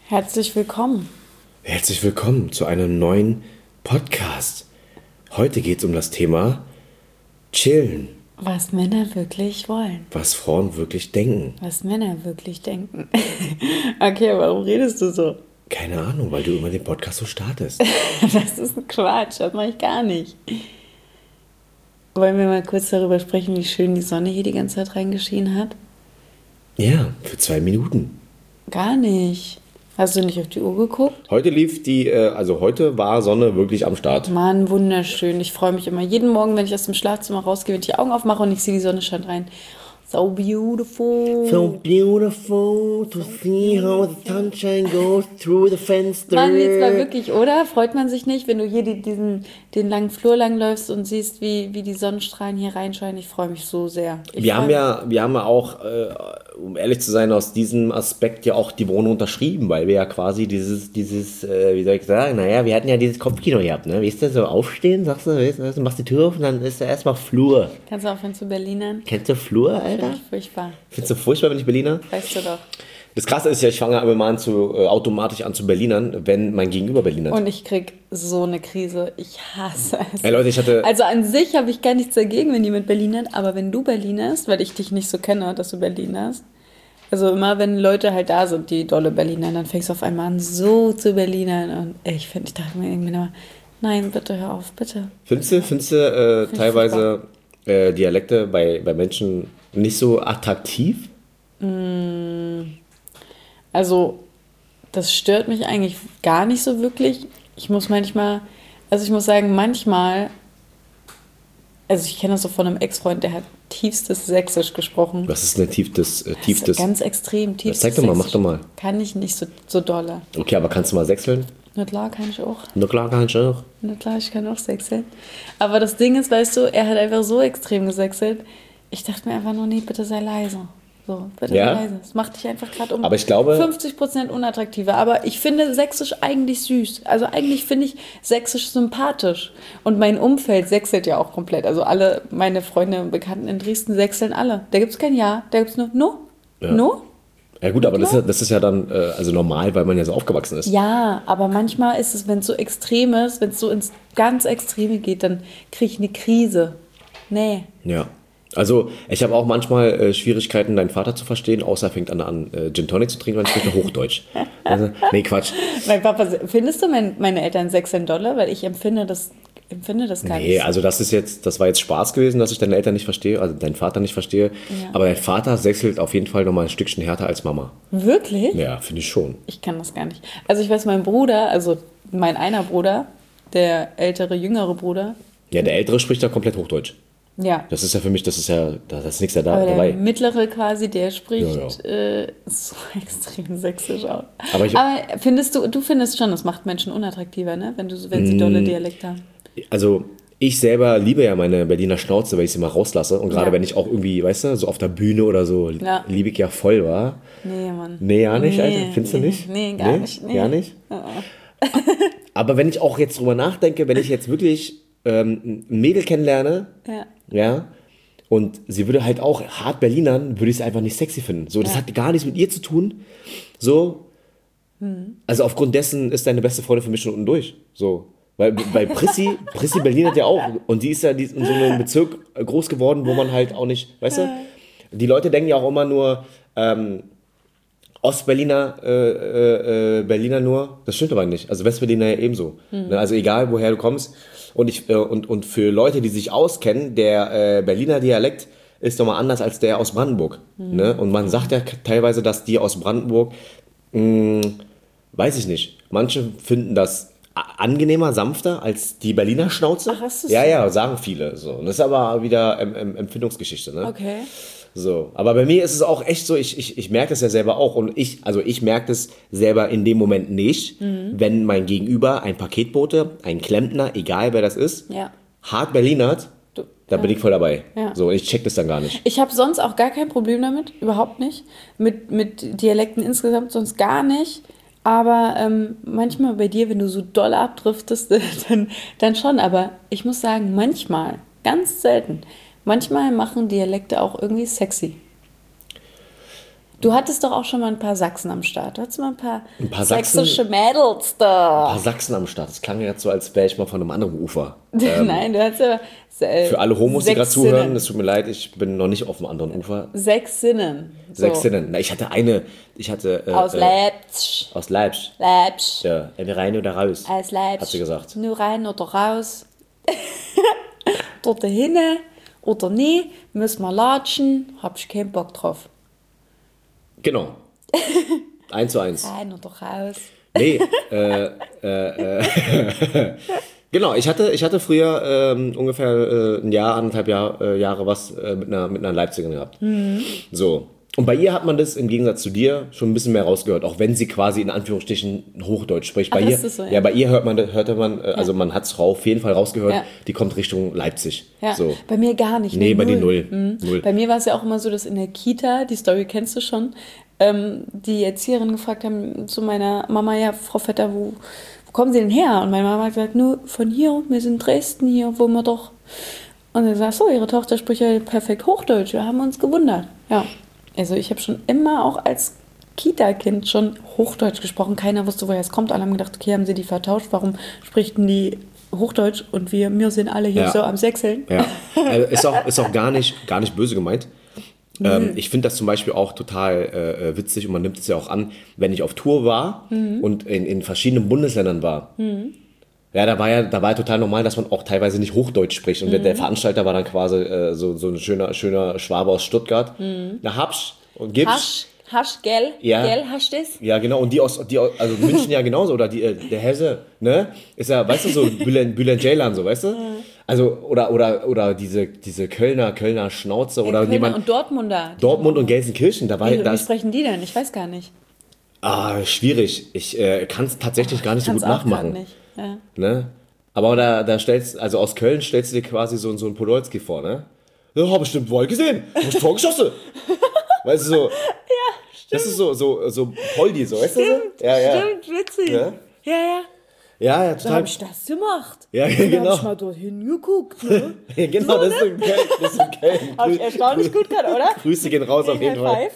Herzlich willkommen. Herzlich willkommen zu einem neuen Podcast. Heute geht es um das Thema Chillen. Was Männer wirklich wollen. Was Frauen wirklich denken. Was Männer wirklich denken. Okay, warum redest du so? Keine Ahnung, weil du immer den Podcast so startest. Das ist ein Quatsch, das mache ich gar nicht. Wollen wir mal kurz darüber sprechen, wie schön die Sonne hier die ganze Zeit reingeschienen hat? Ja, für 2 Minuten. Gar nicht. Hast du nicht auf die Uhr geguckt? Heute heute war Sonne wirklich am Start. Mann, wunderschön. Ich freue mich immer jeden Morgen, wenn ich aus dem Schlafzimmer rausgehe, wenn ich die Augen aufmache und ich sehe, die Sonne scheint rein. So beautiful. So beautiful to see how the sunshine goes through the fenster. Mann, jetzt mal wirklich, oder? Freut man sich nicht, wenn du hier den langen Flur lang läufst und siehst, wie die Sonnenstrahlen hier reinscheinen? Ich freue mich so sehr. Wir haben ja auch, um ehrlich zu sein, aus diesem Aspekt ja auch die Wohnung unterschrieben, weil wir ja quasi dieses, wie soll ich sagen, naja, wir hatten ja dieses Kopfkino gehabt, ne? Weißt du, so aufstehen, sagst du, weißt du, machst die Tür auf und dann ist da erstmal Flur. Kannst du aufhören zu Berlinern? Kennst du Flur, Alter? Finde ich furchtbar. Findest du furchtbar, wenn ich Berliner? Weißt du doch. Das Krasse ist ja, ich fange immer an automatisch an zu Berlinern, wenn mein Gegenüber Berlinert. Und ich krieg so eine Krise. Ich hasse es. Ey Leute, also an sich habe ich gar nichts dagegen, wenn jemand Berlinert, aber wenn du Berlinerst, weil ich dich nicht so kenne, dass du Berlinerst, also immer wenn Leute halt da sind, die dolle Berlinern, dann fängst du auf einmal an, so zu Berlinern. Und ich dachte mir irgendwie immer, nein, bitte hör auf, bitte. Findest du teilweise Dialekte bei Menschen nicht so attraktiv? Also, das stört mich eigentlich gar nicht so wirklich. Ich muss sagen, manchmal, also ich kenne das so von einem Ex-Freund, der hat tiefstes Sächsisch gesprochen. Was ist denn tiefstes? Ganz extrem tiefstes Zeig doch mal, mach Sächsisch. doch mal. Kann ich nicht so dolle. Okay, aber kannst du mal sächseln? Na klar, kann ich auch. Na klar, kann ich auch. Na klar, ich kann auch sächseln. Aber das Ding ist, weißt du, er hat einfach so extrem gesächselt. Ich dachte mir einfach nur, nee, bitte sei leise. So, bitte sei leise. Das macht dich einfach gerade Aber ich glaube, 50% unattraktiver. Aber ich finde Sächsisch eigentlich süß. Also eigentlich finde ich Sächsisch sympathisch. Und mein Umfeld sächselt ja auch komplett. Also alle meine Freunde und Bekannten in Dresden sächseln alle. Da gibt es kein Ja, da gibt es nur No. Ja. No? Ja gut, aber das ist ja dann normal, weil man ja so aufgewachsen ist. Ja, aber manchmal ist es, wenn es so extrem ist, wenn es so ins ganz Extreme geht, dann kriege ich eine Krise. Nee. Ja. Also ich habe auch manchmal Schwierigkeiten, deinen Vater zu verstehen, außer er fängt an Gin Tonic zu trinken, dann spricht er Hochdeutsch. Also, nee, Quatsch. Mein Papa, findest du meine Eltern sächseln dolle? Weil ich empfinde das gar nicht. Nee, also das war jetzt Spaß gewesen, dass ich deine Eltern nicht verstehe, also deinen Vater nicht verstehe. Ja. Aber dein Vater sächselt auf jeden Fall nochmal ein Stückchen härter als Mama. Wirklich? Ja, finde ich schon. Ich kann das gar nicht. Also ich weiß, mein Bruder, also mein einer Bruder, der jüngere Bruder. Ja, der Ältere spricht da komplett Hochdeutsch. Ja. Das ist ja für mich, da ist nichts aber dabei. Der Mittlere quasi, der spricht ja. So extrem sächsisch aus. Aber du findest schon, das macht Menschen unattraktiver, ne? Wenn sie dolle Dialekte haben. Also ich selber liebe ja meine Berliner Schnauze, weil ich sie mal rauslasse. Und gerade wenn ich auch irgendwie, weißt du, so auf der Bühne oder so, liebe ich ja voll, wa? Nee, Mann. Nee, ja nicht, Alter? Findest du nicht? Nee, gar nicht. Nee. Gar nicht? Aber wenn ich auch jetzt drüber nachdenke, wenn ich jetzt wirklich ein Mädel kennenlerne, ja, und sie würde halt auch hart Berlinern, würde ich es einfach nicht sexy finden. So, das hat gar nichts mit ihr zu tun. So, also aufgrund dessen ist deine beste Freundin für mich schon unten durch. So, weil bei Prissi Berlinert ja auch. Und die ist ja in so einem Bezirk groß geworden, wo man halt auch nicht, weißt du, die Leute denken ja auch immer nur, Ostberliner, Berliner nur, das stimmt aber nicht. Also Westberliner ja ebenso. Also egal, woher du kommst. Und für Leute, die sich auskennen, der Berliner Dialekt ist nochmal anders als der aus Brandenburg. Ne? Und man sagt ja teilweise, dass die aus Brandenburg, weiß ich nicht, manche finden das angenehmer, sanfter als die Berliner Schnauze. Ach, hast du Ja, sagen viele. So. Und das ist aber wieder Empfindungsgeschichte. Ne? Okay. So, aber bei mir ist es auch echt so, ich merke das ja selber auch und ich merke das selber in dem Moment nicht, wenn mein Gegenüber, ein Paketbote, ein Klempner, egal wer das ist, hart Berlinert, da bin ich voll dabei. Ja. So, ich check das dann gar nicht. Ich habe sonst auch gar kein Problem damit, überhaupt nicht, mit Dialekten insgesamt sonst gar nicht, aber manchmal bei dir, wenn du so doll abdriftest, dann schon, aber ich muss sagen, manchmal, ganz selten, manchmal machen Dialekte auch irgendwie sexy. Du hattest doch auch schon mal ein paar Sachsen am Start. Du hattest mal ein paar Sachsen, sächsische Mädels da. Ein paar Sachsen am Start. Das klang jetzt so, als wäre ich mal von einem anderen Ufer. Nein, du hattest ja... Für alle Homos, die gerade zuhören, es tut mir leid, ich bin noch nicht auf einem anderen Ufer. 6 Sinnen. So. 6 Sinnen. Na, ich hatte aus Leipzig. Aus Leipzig. Leipzig. Ja, entweder rein oder raus. Aus Leipzig. Hat sie gesagt. Nur rein oder raus. Dort hinne oder nie, müssen wir latschen, hab ich keinen Bock drauf. Genau. 1:1. Rein oder raus. Nee, genau, ich hatte früher ungefähr ein Jahr, 1,5 Jahre was mit einer Leipzigerin gehabt. Mhm. So. Und bei ihr hat man das im Gegensatz zu dir schon ein bisschen mehr rausgehört, auch wenn sie quasi in Anführungsstrichen Hochdeutsch spricht. Bei ihr, so, ja, bei ihr hörte man, also man hat es auf jeden Fall rausgehört, die kommt Richtung Leipzig. Ja. So. Bei mir gar nicht. Nee, bei dir null. Bei mir war es ja auch immer so, dass in der Kita, die Story kennst du schon, die Erzieherin gefragt haben zu meiner Mama, ja, Frau Vetter, wo kommen Sie denn her? Und meine Mama hat gesagt, nur von hier, wir sind in Dresden hier, wo wir doch... Und sie sagt, so, ihre Tochter spricht ja perfekt Hochdeutsch, wir haben uns gewundert. Ja. Also ich habe schon immer auch als Kita-Kind schon Hochdeutsch gesprochen. Keiner wusste, woher es kommt. Alle haben gedacht, okay, haben sie die vertauscht? Warum sprechen die Hochdeutsch und wir sind alle hier so am Sächseln? Ja, ist auch gar nicht böse gemeint. Ich finde das zum Beispiel auch total witzig und man nimmt es ja auch an, wenn ich auf Tour war und in verschiedenen Bundesländern war. Ja, da war ja total normal, dass man auch teilweise nicht Hochdeutsch spricht. Und der Veranstalter war dann quasi so ein schöner Schwabe aus Stuttgart. Na, Habsch und Gibsch. Hasch, gell? Ja. Gell, hast du das? Ja, genau. Und also München ja genauso. Oder der Hesse, ne? Ist ja, weißt du, so Bülent Ceylan, so, weißt du? Also, oder diese Kölner Schnauze. Oder Kölner jemand. Und Dortmunder. Dortmund und Gelsenkirchen. Wie sprechen die denn? Ich weiß gar nicht. Schwierig. Ich kann es tatsächlich gar nicht so gut nachmachen. Nicht. Ja. Ne? Aber also aus Köln stellst du dir quasi so einen Podolski vor, ne? Ja, hab bestimmt wohl gesehen. Hab ich Tor geschossen. Weißt du, so. Ja, stimmt. Das ist so Poldi, so, weißt du? Ja. Stimmt, witzig. Ja? Ja. Ja, total. Da hab ich das gemacht. Ja, genau. Da hab ich mal dorthin geguckt, ne? Genau, so, das ist in Köln. Hab ich erstaunlich gut gehört, oder? Grüße gehen raus auf jeden Fall.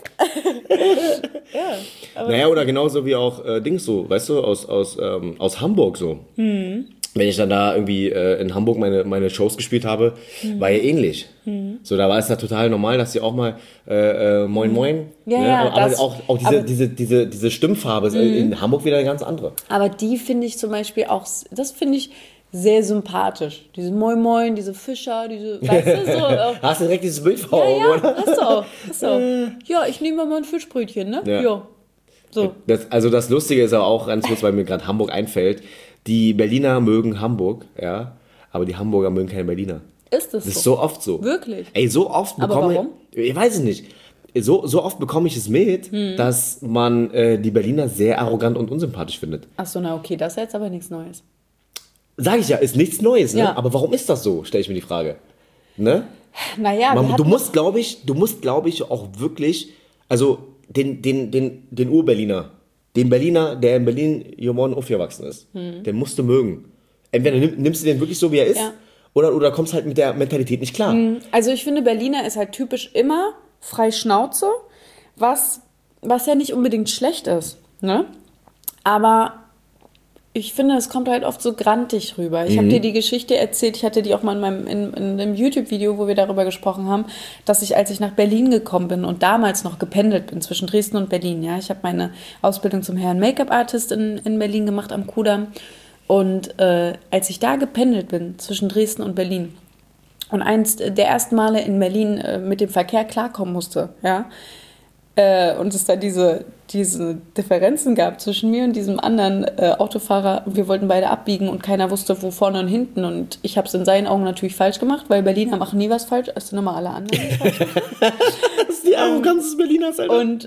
Ja. Naja, oder genauso wie auch Dings so, weißt du, aus Hamburg so. Wenn ich dann da irgendwie in Hamburg meine Shows gespielt habe, war ja ähnlich. So, da war es ja total normal, dass sie auch mal Moin Moin. Ja, ne? ja, aber auch diese Stimmfarbe ist in Hamburg wieder eine ganz andere. Aber die finde ich zum Beispiel auch, das finde ich sehr sympathisch. Diese Moin Moin, diese Fischer, weißt du, so. Hast du direkt dieses Bild vor Augen, oder? Hast du auch. Ja, ich nehme mal ein Fischbrötchen, ne? Ja. So. Das Lustige ist aber auch ganz kurz, weil mir gerade Hamburg einfällt. Die Berliner mögen Hamburg, ja, aber die Hamburger mögen keine Berliner. Ist das so? Das ist so oft so. Wirklich? Ey, so oft bekomme warum? Ich weiß es nicht. So oft bekomme ich es mit, dass man die Berliner sehr arrogant und unsympathisch findet. Achso, na okay, das ist jetzt aber nichts Neues. Sag ich ja, ist nichts Neues, ne? Ja. Aber warum ist das so, stelle ich mir die Frage. Ne? Naja, du musst, glaube ich, auch wirklich, also den Ur-Berliner, den Berliner, der in Berlin geboren und aufgewachsen ist, den musst du mögen. Entweder nimmst du den wirklich so, wie er ist, oder kommst halt mit der Mentalität nicht klar. Also ich finde, Berliner ist halt typisch immer frei Schnauze, was ja nicht unbedingt schlecht ist, ne? Aber ich finde, es kommt halt oft so grantig rüber. Ich habe dir die Geschichte erzählt, ich hatte die auch mal in einem YouTube-Video, wo wir darüber gesprochen haben, dass ich, als ich nach Berlin gekommen bin und damals noch gependelt bin zwischen Dresden und Berlin, ja, ich habe meine Ausbildung zum Herren Make-up-Artist in Berlin gemacht am Kudamm und als ich da gependelt bin zwischen Dresden und Berlin und eins der ersten Male in Berlin mit dem Verkehr klarkommen musste, ja, und es da diese Differenzen gab zwischen mir und diesem anderen Autofahrer. Wir wollten beide abbiegen und keiner wusste, wo vorne und hinten. Und ich habe es in seinen Augen natürlich falsch gemacht, weil Berliner machen nie was falsch, als immer alle anderen falsch machen. Das ist die Arroganz des Berliners, Alter. Und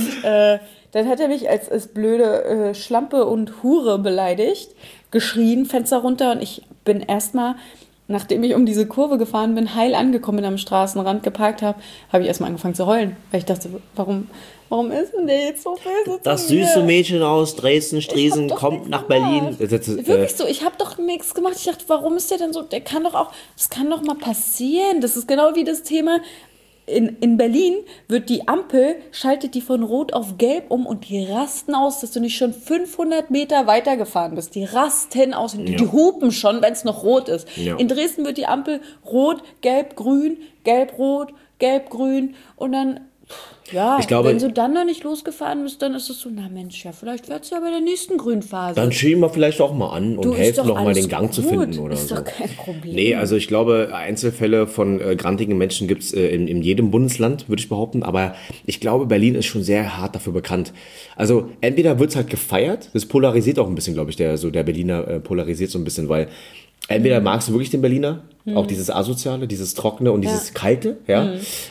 dann hat er mich als blöde Schlampe und Hure beleidigt, geschrien, Fenster runter. Und ich bin erstmal, nachdem ich um diese Kurve gefahren bin, heil angekommen bin, am Straßenrand geparkt habe ich erstmal angefangen zu heulen. Weil ich dachte, warum ist denn der jetzt so böse Das zu mir? süße Mädchen aus Dresden-Striesen kommt nach Berlin. Wirklich so, ich habe doch nichts gemacht. Ich dachte, warum ist der denn so? Das kann doch mal passieren. Das ist genau wie das Thema, in Berlin wird die Ampel, schaltet die von Rot auf Gelb um und die rasten aus, dass du nicht schon 500 Meter weitergefahren bist. Die rasten aus, die hupen schon, wenn es noch rot ist. Ja. In Dresden wird die Ampel Rot, Gelb, Grün, Gelb, Rot, Gelb, Grün und dann... Ja, ich glaube, wenn du dann noch nicht losgefahren bist, dann ist es so, na Mensch, ja, vielleicht wird es ja bei der nächsten Grünphase. Dann schieben wir vielleicht auch mal an und helfen noch mal den Gang zu finden oder so. Ist doch kein Problem. Nee, also ich glaube, Einzelfälle von grantigen Menschen gibt es in jedem Bundesland, würde ich behaupten, aber ich glaube, Berlin ist schon sehr hart dafür bekannt. Also entweder wird es halt gefeiert, das polarisiert auch ein bisschen, glaube ich, der Berliner polarisiert so ein bisschen, weil entweder magst du wirklich den Berliner, auch dieses Asoziale, dieses Trockene und dieses Kalte, ja,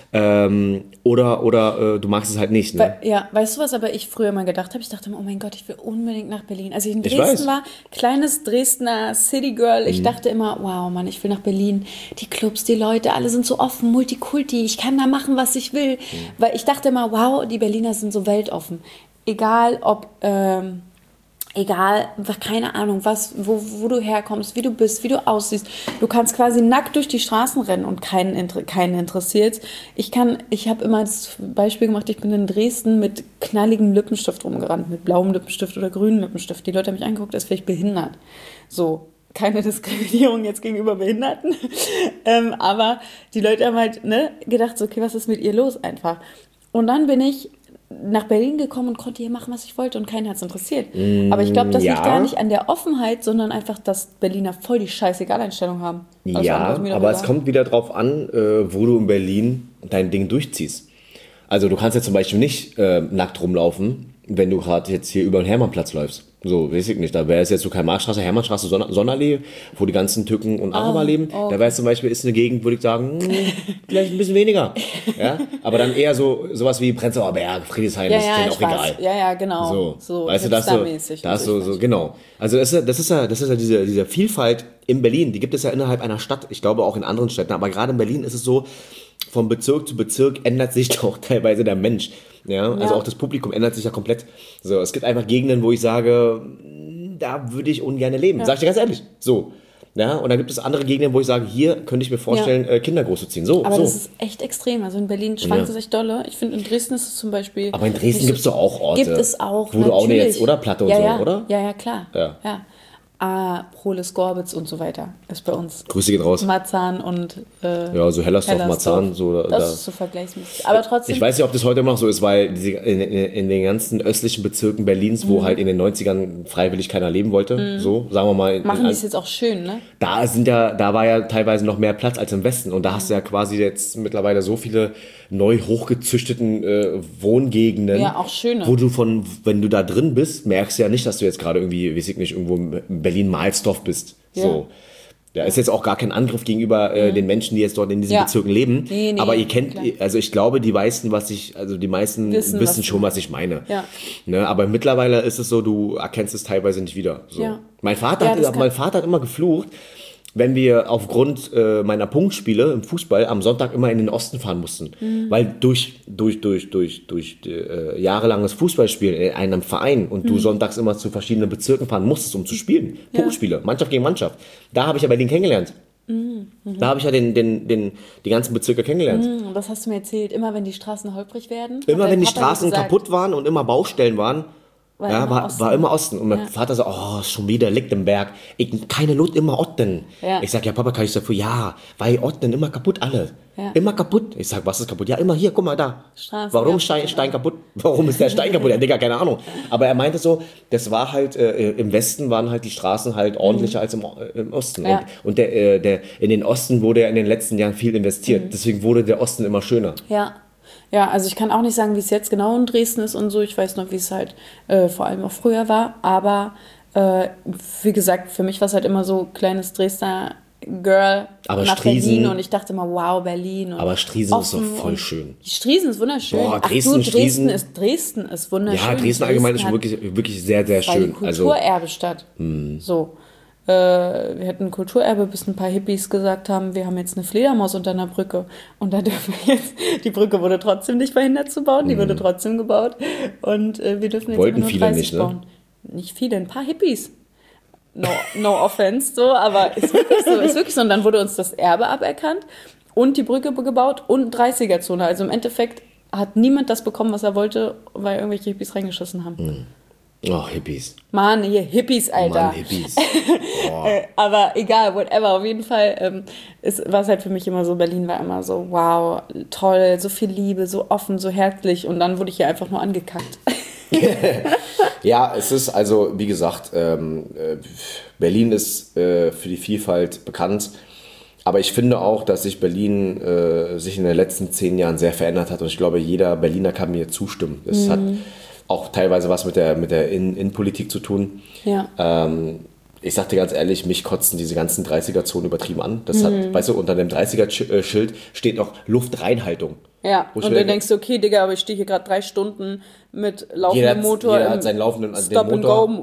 oder du magst es halt nicht. Ne? Weißt du, was aber ich früher mal gedacht habe? Ich dachte immer, oh mein Gott, ich will unbedingt nach Berlin. Als ich in Dresden war, kleines Dresdner Citygirl, ich dachte immer, wow, Mann, ich will nach Berlin. Die Clubs, die Leute, alle sind so offen, Multikulti, ich kann da machen, was ich will. Weil ich dachte immer, wow, die Berliner sind so weltoffen. Egal, ob... Egal, keine Ahnung, wo du herkommst, wie du bist, wie du aussiehst. Du kannst quasi nackt durch die Straßen rennen und keinen interessiert. Ich habe immer das Beispiel gemacht, ich bin in Dresden mit knalligem Lippenstift rumgerannt, mit blauem Lippenstift oder grünem Lippenstift. Die Leute haben mich angeguckt, als wäre ich behindert. So, keine Diskriminierung jetzt gegenüber Behinderten. Aber die Leute haben halt gedacht, so, okay, was ist mit ihr los einfach? Und dann bin ich nach Berlin gekommen und konnte hier machen, was ich wollte und keinen hat es interessiert. Aber ich glaube, das liegt gar nicht an der Offenheit, sondern einfach, dass Berliner voll die Scheißegal-Einstellung haben. Also aber es kommt wieder drauf an, wo du in Berlin dein Ding durchziehst. Also du kannst ja zum Beispiel nicht nackt rumlaufen, wenn du gerade jetzt hier über den Hermannplatz läufst. So, weiß ich nicht. Da wäre es jetzt so Karl-Marx-Straße, Hermannstraße, Sonnenallee, wo die ganzen Türken und Araber leben. Okay. Da wäre es zum Beispiel, ist eine Gegend, würde ich sagen, vielleicht ein bisschen weniger. Ja? Aber dann eher sowas wie Prenzlauer Berg, Friedrichshain, ist denen auch egal. Ja, genau. So weißt du, das so, genau. Also das ist ja diese Vielfalt in Berlin, die gibt es ja innerhalb einer Stadt. Ich glaube auch in anderen Städten. Aber gerade in Berlin ist es so, von Bezirk zu Bezirk ändert sich doch teilweise der Mensch. Ja, also auch das Publikum ändert sich ja komplett. So, es gibt einfach Gegenden, wo ich sage, da würde ich ungern leben. Ja. Sag ich dir ganz ehrlich. So. Ja, und dann gibt es andere Gegenden, wo ich sage, hier könnte ich mir vorstellen, Kinder großzuziehen. Aber das ist echt extrem. Also in Berlin schwankt es echt dolle. Ich finde, in Dresden ist es zum Beispiel... Aber in Dresden gibt es doch auch Orte. Gibt es auch, wo du auch jetzt, oder? Platte und so, oder? Ja, klar. Ja. Proles, Gorbitz und so weiter ist bei uns. Grüße gehen raus. Marzahn und so Hellersdorf, Marzahn. So, das ist so vergleichsmäßig. Aber trotzdem... Ich weiß nicht, ob das heute immer noch so ist, weil in den ganzen östlichen Bezirken Berlins, wo halt in den 90ern freiwillig keiner leben wollte, so, sagen wir mal... Machen die es jetzt auch schön, ne? Da war ja teilweise noch mehr Platz als im Westen. Und da hast du ja quasi jetzt mittlerweile so viele neu hochgezüchteten Wohngegenden. Ja, auch schöne. Wo du wenn du da drin bist, merkst du ja nicht, dass du jetzt gerade irgendwie, weiß ich nicht, irgendwo in Berlin-Mahlsdorf bist. Ja. So. Da ist jetzt auch gar kein Angriff gegenüber den Menschen, die jetzt dort in diesen Bezirken leben. Nee, aber ihr kennt, also ich glaube, die meisten wissen schon, was ich meine. Ja. Ne, aber mittlerweile ist es so, du erkennst es teilweise nicht wieder. So. Ja. Mein Vater hat immer geflucht, wenn wir aufgrund meiner Punktspiele im Fußball am Sonntag immer in den Osten fahren mussten. Weil durch jahrelanges Fußballspielen in einem Verein und du sonntags immer zu verschiedenen Bezirken fahren musstest, um zu spielen. Punktspiele, Mannschaft gegen Mannschaft. Da habe ich ja Berlin kennengelernt. Da habe ich ja die ganzen Bezirke kennengelernt. Das hast du mir erzählt. Immer wenn die Straßen holprig werden. Immer wenn die Straßen kaputt waren und immer Baustellen waren, war immer Osten. Und mein Vater so, schon wieder liegt im Berg. Keine Lust, immer Osten. Ja. Ich sag, ja Papa, kann ich dafür? Ja, weil Osten immer kaputt alle. Ja. Immer kaputt. Ich sag, was ist kaputt? Ja, immer hier, guck mal da. Straße, warum Stein kaputt? Warum ist der Stein kaputt? Ja, Digga, keine Ahnung. Aber er meinte so, das war halt, im Westen waren halt die Straßen halt ordentlicher als im Osten. Ja. Und in den Osten wurde ja in den letzten Jahren viel investiert. Deswegen wurde der Osten immer schöner. Ja, also ich kann auch nicht sagen, wie es jetzt genau in Dresden ist und so. Ich weiß noch, wie es halt vor allem auch früher war. Aber wie gesagt, für mich war es halt immer so kleines Dresdner Girl nach Berlin. Und ich dachte immer, wow, Berlin. Und aber Striesen ist doch voll schön. Striesen ist wunderschön. Boah, Dresden ist wunderschön. Ja, Dresden allgemein ist wirklich sehr, sehr schön. Kulturerbestadt. So. Wir hatten Kulturerbe, bis ein paar Hippies gesagt haben, wir haben jetzt eine Fledermaus unter einer Brücke. Und da dürfen wir jetzt, die Brücke wurde trotzdem nicht verhindert zu bauen, die wurde trotzdem gebaut. Und wir dürfen jetzt nur 30 bauen. Nicht viele, ein paar Hippies. No offense, so, aber ist wirklich so. Und dann wurde uns das Erbe aberkannt. und die Brücke gebaut und 30er-Zone. Also im Endeffekt hat niemand das bekommen, was er wollte, weil irgendwelche Hippies reingeschissen haben. Oh, Hippies. Mann, hier Hippies, Alter. Mann, Hippies. Aber egal, whatever. Auf jeden Fall war es halt für mich immer so, Berlin war immer so, wow, toll, so viel Liebe, so offen, so herzlich. Und dann wurde ich hier einfach nur angekackt. Ja, es ist also, wie gesagt, Berlin ist für die Vielfalt bekannt. Aber ich finde auch, dass sich Berlin sich in den letzten 10 Jahren sehr verändert hat. Und ich glaube, jeder Berliner kann mir zustimmen. Es hat auch teilweise was mit der Innenpolitik zu tun. Ja. Ich sag dir ganz ehrlich, mich kotzen diese ganzen 30er-Zonen übertrieben an. Das hat, weißt du, unter dem 30er-Schild steht noch Luftreinhaltung. Ja, und dann denkst du, okay, Digga, aber ich stehe hier gerade 3 Stunden mit laufendem Motor. Jeder hat seinen laufenden Stop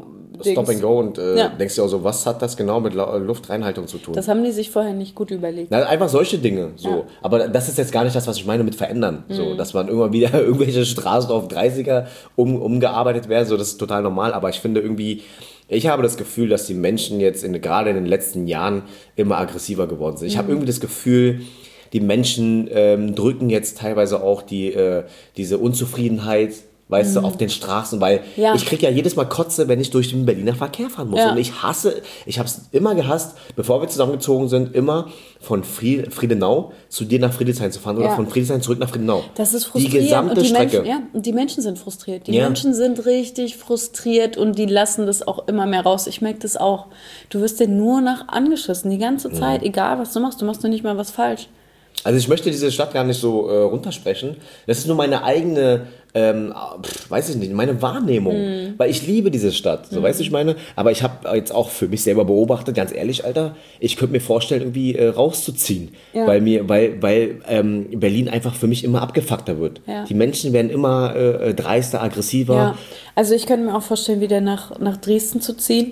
and Go und denkst dir auch so, was hat das genau mit Luftreinhaltung zu tun? Das haben die sich vorher nicht gut überlegt. Na, einfach solche Dinge. So. Ja. Aber das ist jetzt gar nicht das, was ich meine mit verändern. So, dass man immer wieder irgendwelche Straßen auf 30er umgearbeitet werden, so, das ist total normal. Aber ich finde irgendwie, ich habe das Gefühl, dass die Menschen jetzt gerade in den letzten Jahren immer aggressiver geworden sind. Ich habe irgendwie das Gefühl, die Menschen drücken jetzt teilweise auch diese Unzufriedenheit, weißt du, auf den Straßen, weil ich kriege ja jedes Mal Kotze, wenn ich durch den Berliner Verkehr fahren muss. Ja. Und ich habe es immer gehasst, bevor wir zusammengezogen sind, immer von Friedenau zu dir nach Friedrichshain zu fahren oder von Friedrichshain zurück nach Friedenau. Das ist frustrierend. Die gesamte Strecke. Und die Menschen sind frustriert. Die Menschen sind richtig frustriert und die lassen das auch immer mehr raus. Ich merke das auch. Du wirst dir nur nach angeschissen, die ganze Zeit, egal was du machst nur nicht mal was falsch. Also ich möchte diese Stadt gar nicht so runtersprechen. Das ist nur meine eigene, weiß ich nicht, meine Wahrnehmung. Weil ich liebe diese Stadt, so weißt du, ich meine. Aber ich habe jetzt auch für mich selber beobachtet, ganz ehrlich, Alter, ich könnte mir vorstellen, irgendwie rauszuziehen. Ja. Weil Berlin einfach für mich immer abgefuckter wird. Ja. Die Menschen werden immer dreister, aggressiver. Ja. Also ich könnte mir auch vorstellen, wieder nach Dresden zu ziehen.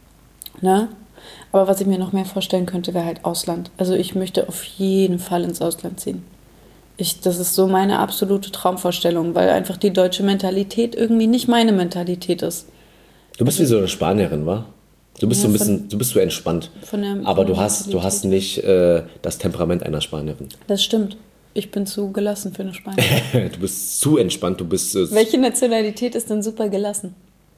Ne? Aber was ich mir noch mehr vorstellen könnte, wäre halt Ausland. Also ich möchte auf jeden Fall ins Ausland ziehen. Das ist so meine absolute Traumvorstellung, weil einfach die deutsche Mentalität irgendwie nicht meine Mentalität ist. Du bist wie so eine Spanierin, wa? Du bist du bist so entspannt. Aber du hast nicht das Temperament einer Spanierin. Das stimmt. Ich bin zu gelassen für eine Spanierin. Du bist zu entspannt. Welche Nationalität ist denn super gelassen?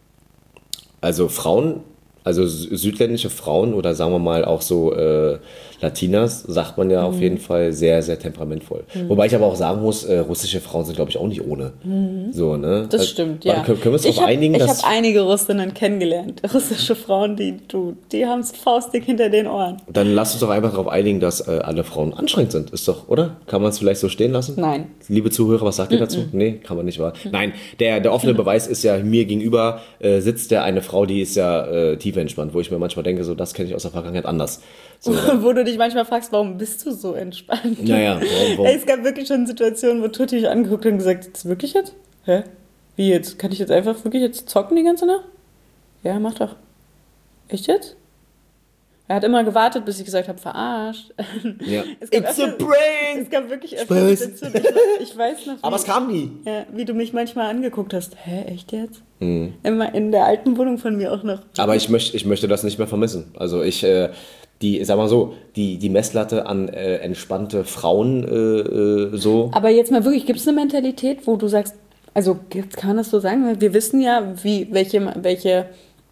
Also Frauen. Also südländische Frauen oder sagen wir mal auch so Latinas, sagt man ja auf jeden Fall sehr, sehr temperamentvoll. Wobei ich aber auch sagen muss, russische Frauen sind, glaube ich, auch nicht ohne. So, ne? Das stimmt, ja. Können wir uns darauf einigen, ich habe einige Russinnen kennengelernt. Russische Frauen, die haben es faustdick hinter den Ohren. Dann lass uns doch einfach darauf einigen, dass alle Frauen anstrengend sind. Ist doch, oder? Kann man es vielleicht so stehen lassen? Nein. Liebe Zuhörer, was sagt ihr dazu? Nee, kann man nicht, wahr? Nein, der offene Beweis ist ja, mir gegenüber sitzt ja eine Frau, die ist ja tief entspannt, wo ich mir manchmal denke, so das kenne ich aus der Vergangenheit anders. So, wo du dich manchmal fragst, warum bist du so entspannt? Naja, warum? Es gab wirklich schon Situationen, wo Tutti mich angeguckt hat und gesagt, ist wirklich jetzt? Hä? Wie jetzt? Kann ich jetzt einfach wirklich jetzt zocken die ganze Nacht? Ja, mach doch. Echt jetzt? Er hat immer gewartet, bis ich gesagt habe, verarscht. Ja. It's a prank! Es gab wirklich öfter Situationen. Ich weiß noch. Aber es kam nie. Ja, wie du mich manchmal angeguckt hast. Hä, echt jetzt? Immer in der alten Wohnung von mir auch noch. Aber ich möchte das nicht mehr vermissen. Also sag mal so, die Messlatte an entspannte Frauen so. Aber jetzt mal wirklich, gibt es eine Mentalität, wo du sagst, also kann man das so sagen? Wir wissen ja, welche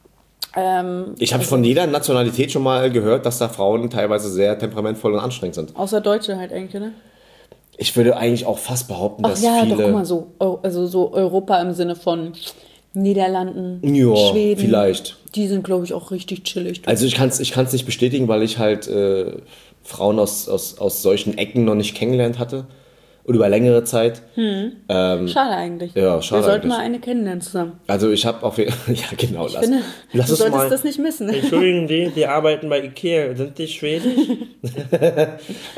ich habe von jeder Nationalität schon mal gehört, dass da Frauen teilweise sehr temperamentvoll und anstrengend sind. Außer Deutsche halt eigentlich, oder? Ich würde eigentlich auch fast behaupten, dass viele... doch, guck mal so. Also so Europa im Sinne von Niederlanden, Schweden. Vielleicht. Die sind, glaube ich, auch richtig chillig. Also ich kann's nicht bestätigen, weil ich halt Frauen aus solchen Ecken noch nicht kennengelernt hatte. Und über längere Zeit. Schade eigentlich. Ja, schade. Wir sollten mal eine kennenlernen zusammen. Also ich habe auf jeden Fall... Ja, genau. Du solltest das nicht missen. Entschuldigen Sie, die arbeiten bei Ikea. Sind die schwedisch?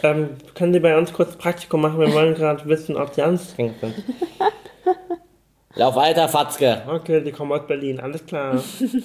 Können Sie bei uns kurz Praktikum machen? Wir wollen gerade wissen, ob die anstrengend sind. Lauf weiter, Fatzke. Okay, die kommen aus Berlin, alles klar.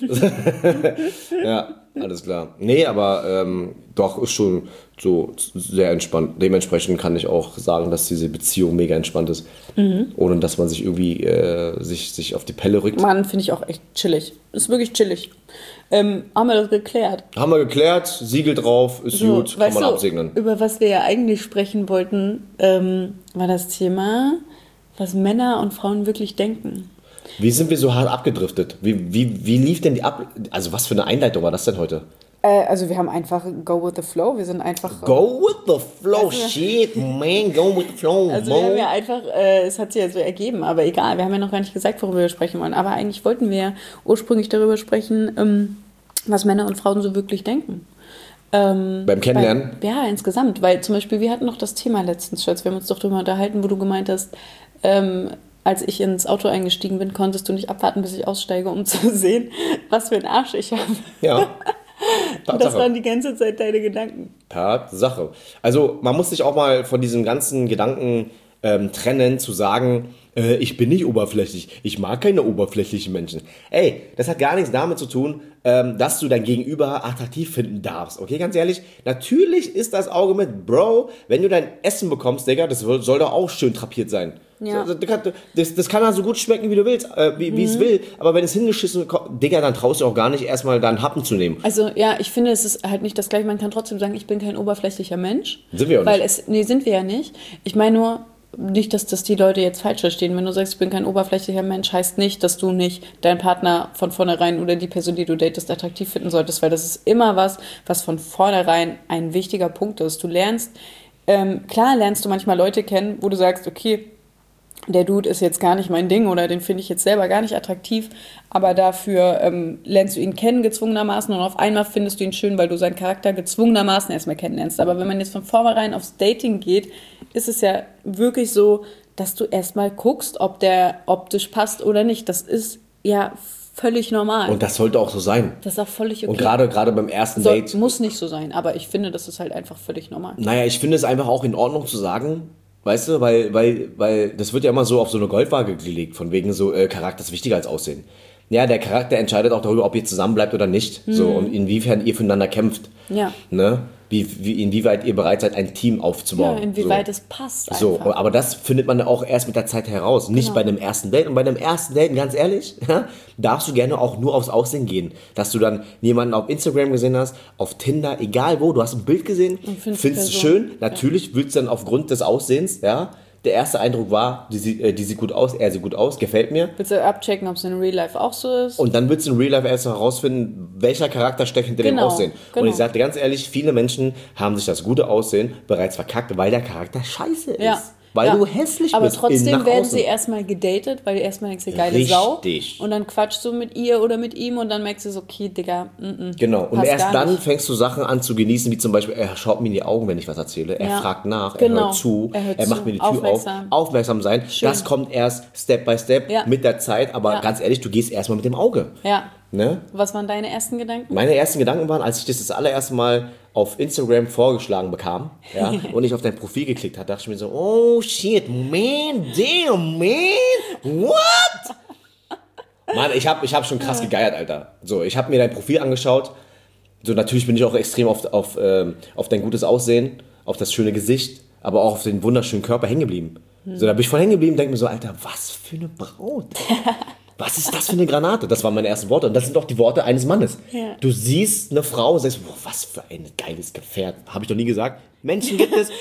Ja, alles klar. Nee, aber doch, ist schon so sehr entspannt. Dementsprechend kann ich auch sagen, dass diese Beziehung mega entspannt ist. Ohne dass man sich irgendwie sich auf die Pelle rückt. Mann, finde ich auch echt chillig. Ist wirklich chillig. Haben wir das geklärt? Haben wir geklärt, Siegel drauf, ist So, gut, kann man absegnen. Über was wir ja eigentlich sprechen wollten, war das Thema, was Männer und Frauen wirklich denken. Wie sind wir so hart abgedriftet? Wie lief denn also was für eine Einleitung war das denn heute? Also wir haben einfach go with the flow. Wir sind einfach... Go with the flow, shit, man, go with the flow. Also wir haben ja einfach, es hat sich ja so ergeben, aber egal, wir haben ja noch gar nicht gesagt, worüber wir sprechen wollen. Aber eigentlich wollten wir ja ursprünglich darüber sprechen, was Männer und Frauen so wirklich denken. Beim Kennenlernen? Ja, insgesamt. Weil zum Beispiel, wir hatten noch das Thema letztens, Schatz, wir haben uns doch darüber unterhalten, wo du gemeint hast, als ich ins Auto eingestiegen bin, konntest du nicht abwarten, bis ich aussteige, um zu sehen, was für einen Arsch ich habe. Ja. Und das waren die ganze Zeit deine Gedanken. Tatsache. Also man muss sich auch mal von diesem ganzen Gedanken trennen, zu sagen, ich bin nicht oberflächlich, ich mag keine oberflächlichen Menschen. Ey, das hat gar nichts damit zu tun, dass du dein Gegenüber attraktiv finden darfst. Okay, ganz ehrlich, natürlich ist das Auge mit, Bro, wenn du dein Essen bekommst, Digga, das soll doch auch schön drapiert sein. Ja. Das kann halt so gut schmecken, wie du willst, wie es will. Aber wenn es hingeschissen kommt, Digga, dann traust du auch gar nicht erstmal da einen Happen zu nehmen. Also ja, ich finde, es ist halt nicht das Gleiche. Man kann trotzdem sagen, ich bin kein oberflächlicher Mensch. Sind wir auch nicht. Nee, sind wir ja nicht. Ich meine nur, nicht, dass das die Leute jetzt falsch verstehen. Wenn du sagst, ich bin kein oberflächlicher Mensch, heißt nicht, dass du nicht deinen Partner von vornherein oder die Person, die du datest, attraktiv finden solltest. Weil das ist immer was von vornherein ein wichtiger Punkt ist. Du lernst, klar lernst du manchmal Leute kennen, wo du sagst, okay, der Dude ist jetzt gar nicht mein Ding oder den finde ich jetzt selber gar nicht attraktiv, aber dafür lernst du ihn kennen gezwungenermaßen und auf einmal findest du ihn schön, weil du seinen Charakter gezwungenermaßen erstmal kennenlernst. Aber wenn man jetzt von vornherein aufs Dating geht, ist es ja wirklich so, dass du erstmal guckst, ob der optisch passt oder nicht. Das ist ja völlig normal. Und das sollte auch so sein. Das ist auch völlig okay. Und gerade beim ersten Date. Muss nicht so sein, aber ich finde, das ist halt einfach völlig normal. Naja, ich finde es einfach auch in Ordnung zu sagen, weißt du, weil das wird ja immer so auf so eine Goldwaage gelegt, von wegen so, Charakter ist wichtiger als Aussehen. Ja, der Charakter entscheidet auch darüber, ob ihr zusammen bleibt oder nicht. So, und inwiefern ihr füreinander kämpft. Ja. Ne? Inwieweit ihr bereit seid, ein Team aufzubauen. Ja, inwieweit es passt einfach. So, aber das findet man auch erst mit der Zeit heraus. Nicht bei einem ersten Date. Und bei einem ersten Date, ganz ehrlich, ja, darfst du gerne auch nur aufs Aussehen gehen. Dass du dann jemanden auf Instagram gesehen hast, auf Tinder, egal wo, du hast ein Bild gesehen, findest es schön. Natürlich willst du dann aufgrund des Aussehens, ja, der erste Eindruck war, die sieht gut aus, er sieht gut aus, gefällt mir. Willst du abchecken, ob es in Real Life auch so ist? Und dann willst du in Real Life erst herausfinden, welcher Charakter steckt hinter dem Aussehen. Und ich sag dir ganz ehrlich, viele Menschen haben sich das gute Aussehen bereits verkackt, weil der Charakter scheiße ist. Ja. Weil du hässlich aber bist. Aber trotzdem werden sie erstmal gedatet, weil du erstmal denkst, geile Sau. Und dann quatschst du mit ihr oder mit ihm und dann merkst du so, okay, Digga, Genau, und erst dann fängst du Sachen an zu genießen, wie zum Beispiel, er schaut mir in die Augen, wenn ich was erzähle. Er fragt nach, er hört zu, er macht mir die Tür auf. Aufmerksam sein. Schön. Das kommt erst Step by Step mit der Zeit, aber ganz ehrlich, du gehst erstmal mit dem Auge. Ja. Ne? Was waren deine ersten Gedanken? Meine ersten Gedanken waren, als ich das allererste Mal auf Instagram vorgeschlagen bekam, ja, und ich auf dein Profil geklickt habe, dachte ich mir so, oh shit, man, damn, man, what? Mann, ich hab schon krass gegeiert, Alter. So, ich habe mir dein Profil angeschaut. So, natürlich bin ich auch extrem auf dein gutes Aussehen, auf das schöne Gesicht, aber auch auf den wunderschönen Körper hängen geblieben. So, da bin ich voll hängen geblieben und denke mir so, Alter, was für eine Braut. Was ist das für eine Granate? Das waren meine ersten Worte. Und das sind auch die Worte eines Mannes. Ja. Du siehst eine Frau und sagst, boah, was für ein geiles Gefährt. Habe ich doch nie gesagt. Menschen gibt es.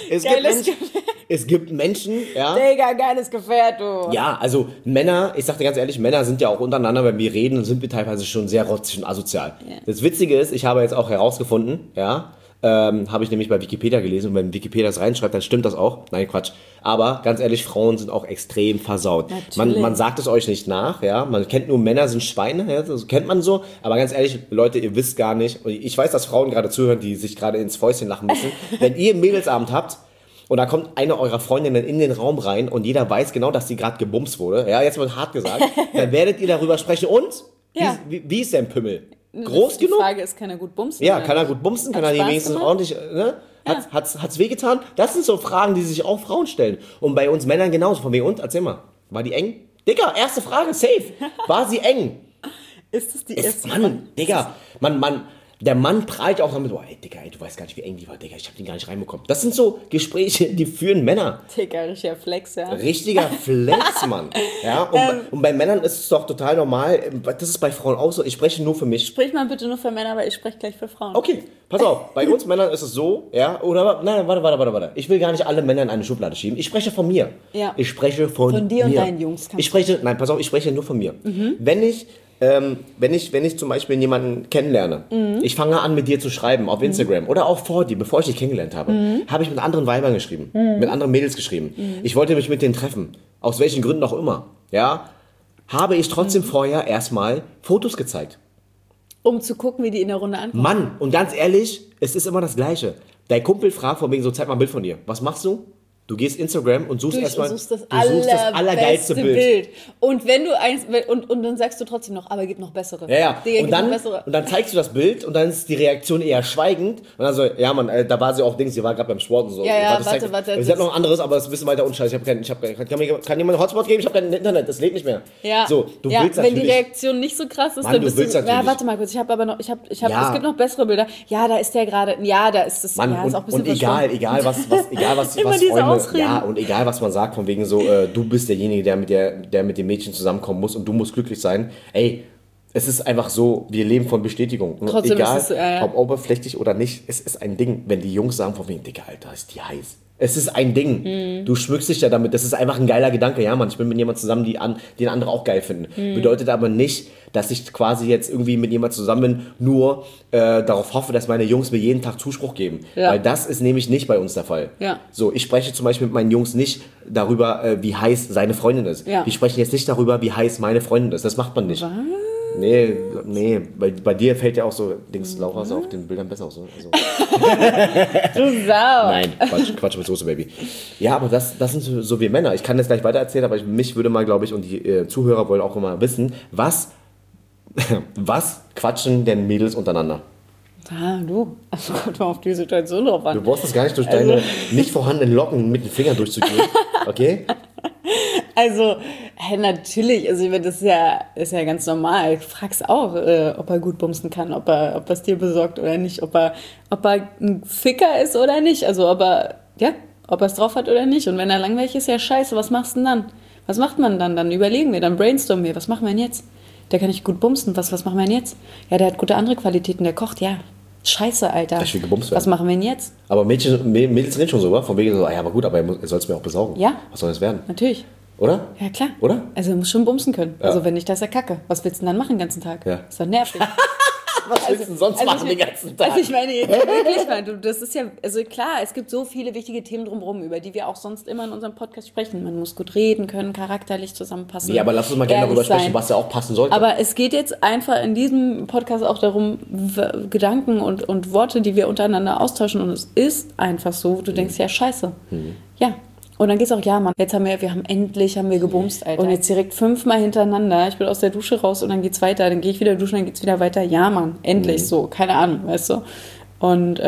Es gibt Menschen, ja. Digga, geiles Gefährt, du. Ja, also Männer, ich sag dir ganz ehrlich, Männer sind ja auch untereinander, wenn wir reden, sind wir teilweise schon sehr rotzig und asozial. Ja. Das Witzige ist, ich habe jetzt auch herausgefunden, ja, habe ich nämlich bei Wikipedia gelesen und wenn Wikipedia das reinschreibt, dann stimmt das auch. Nein, Quatsch. Aber ganz ehrlich, Frauen sind auch extrem versaut. Man sagt es euch nicht nach, ja. Man kennt nur Männer sind Schweine, ja? Das kennt man so. Aber ganz ehrlich, Leute, ihr wisst gar nicht. Und ich weiß, dass Frauen gerade zuhören, die sich gerade ins Fäustchen lachen müssen. Wenn ihr einen Mädelsabend habt und da kommt eine eurer Freundinnen in den Raum rein und jeder weiß genau, dass sie gerade gebumst wurde, ja, jetzt mal hart gesagt, dann werdet ihr darüber sprechen. Und? Ja. Wie ist dein Pimmel? Groß genug? Die Frage ist, kann er gut bumsen? Ja, kann er gut bumsen? Kann er die wenigstens ordentlich, ne? Hat's wehgetan? Das sind so Fragen, die sich auch Frauen stellen. Und bei uns Männern genauso. Von wegen, und? Erzähl mal. War die eng? Digga, erste Frage, safe. War sie eng? Ist das die erste Frage? Mann, Digga, der Mann prahlt auch damit, boah, ey, Digga, ey, du weißt gar nicht, wie eng die war, Digga, ich hab die gar nicht reinbekommen. Das sind so Gespräche, die führen Männer. Digga, richtiger Flex, ja. Richtiger Flex, Mann. Ja, und bei Männern ist es doch total normal, das ist bei Frauen auch so, ich spreche nur für mich. Sprich mal bitte nur für Männer, weil ich spreche gleich für Frauen. Okay, pass auf, bei uns Männern ist es so, ja, oder, nein, warte. Ich will gar nicht alle Männer in eine Schublade schieben. Ich spreche von mir. Ja. Ich spreche von mir. Von dir und deinen Jungs. Ich spreche nur von mir. Wenn ich zum Beispiel jemanden kennenlerne, ich fange an mit dir zu schreiben auf Instagram oder auch vor dir, bevor ich dich kennengelernt habe, habe ich mit anderen Weibern geschrieben, mit anderen Mädels geschrieben. Ich wollte mich mit denen treffen, aus welchen Gründen auch immer, ja, habe ich trotzdem vorher erstmal Fotos gezeigt. Um zu gucken, wie die in der Runde ankommen. Mann, und ganz ehrlich, es ist immer das Gleiche. Dein Kumpel fragt von wegen so, zeig mal ein Bild von dir. Was machst du? Du gehst Instagram und suchst erstmal das allergeilste Bild. Und wenn du und dann sagst du trotzdem noch, aber gibt noch bessere. Ja. Digga, Und dann zeigst du das Bild und dann ist die Reaktion eher schweigend. Und dann so, ja Mann, da war sie auch Dings, sie war gerade beim Sport und so. Ja, warte. Sie hat noch ein anderes, aber das ist ein bisschen weiter unscheiß. Kann jemand einen Hotspot geben? Ich habe kein Internet, das lädt nicht mehr. Ja. So, du willst natürlich. Wenn die Reaktion nicht so krass ist, Mann, dann bist du willst natürlich. Ja, warte mal kurz, es gibt noch bessere Bilder. Ja, da ist der gerade, da ist es. Mann, ja, ist auch ein bisschen und egal was Freunde, ja, und egal was man sagt, von wegen so, du bist derjenige, der mit dem Mädchen zusammenkommen muss und du musst glücklich sein. Ey, es ist einfach so, wir leben von Bestätigung. Trotzdem egal, ist es, ob oberflächlich oder nicht, es ist ein Ding. Wenn die Jungs sagen von wegen, Digga, Alter, ist die heiß. Es ist ein Ding. Du schmückst dich ja damit. Das ist einfach ein geiler Gedanke. Ja, Mann, ich bin mit jemandem zusammen, den andere auch geil finden. Bedeutet aber nicht, dass ich quasi jetzt irgendwie mit jemandem zusammen bin, nur darauf hoffe, dass meine Jungs mir jeden Tag Zuspruch geben. Ja. Weil das ist nämlich nicht bei uns der Fall. Ja. So, ich spreche zum Beispiel mit meinen Jungs nicht darüber, wie heiß seine Freundin ist. Ja. Wir sprechen jetzt nicht darüber, wie heiß meine Freundin ist. Das macht man nicht. Was? Nee, bei dir fällt ja auch so, Laura sah auf den Bildern besser aus. Also. Du Sau. Nein, Quatsch mit Soße, Baby. Ja, aber das sind so wir Männer. Ich kann das gleich weiter erzählen, aber mich würde mal, glaube ich, und die Zuhörer wollen auch immer wissen, was quatschen denn Mädels untereinander? Du. Also kommt mal auf die Situation drauf an. Du brauchst das gar nicht durch deine nicht vorhandenen Locken mit den Fingern durchzugehen, okay? Also, natürlich, also ich meine, das ist ja ganz normal. Du fragst auch, ob er gut bumsen kann, ob er es dir besorgt oder nicht, ob er ein Ficker ist oder nicht, also ob er es drauf hat oder nicht. Und wenn er langweilig ist, ja scheiße, was machst du denn dann? Was macht man dann? Dann überlegen wir, dann brainstormen wir, was machen wir denn jetzt? Der kann nicht gut bumsen, was machen wir denn jetzt? Ja, der hat gute andere Qualitäten, der kocht, ja. Scheiße, Alter. Ich will gebumst werden. Was machen wir denn jetzt? Aber Mädels reden schon so, oder? Von wegen so, ja, aber gut, aber er soll es mir auch besaugen. Ja. Was soll das werden? Natürlich. Oder? Ja, klar. Oder? Also, er muss schon bumsen können. Ja. Also, wenn nicht, das ist ja Kacke. Was willst du denn dann machen den ganzen Tag? Ja. Ist doch nervig. Was willst du denn sonst machen den ganzen Tag? Also, ich meine, jetzt wirklich mal, das ist ja, also klar, es gibt so viele wichtige Themen drumherum, über die wir auch sonst immer in unserem Podcast sprechen. Man muss gut reden können, charakterlich zusammenpassen. Ja, aber lass uns mal gerne darüber sprechen, was ja auch passen sollte. Aber es geht jetzt einfach in diesem Podcast auch darum, Gedanken und Worte, die wir untereinander austauschen. Und es ist einfach so, du denkst, ja, scheiße. Ja. Und dann geht's auch, ja, Mann, jetzt haben wir endlich gebumst, Alter. Und jetzt direkt 5-mal hintereinander, ich bin aus der Dusche raus und dann geht's weiter, dann gehe ich wieder duschen, dann geht's wieder weiter, ja, Mann, endlich, so, keine Ahnung, weißt du. Und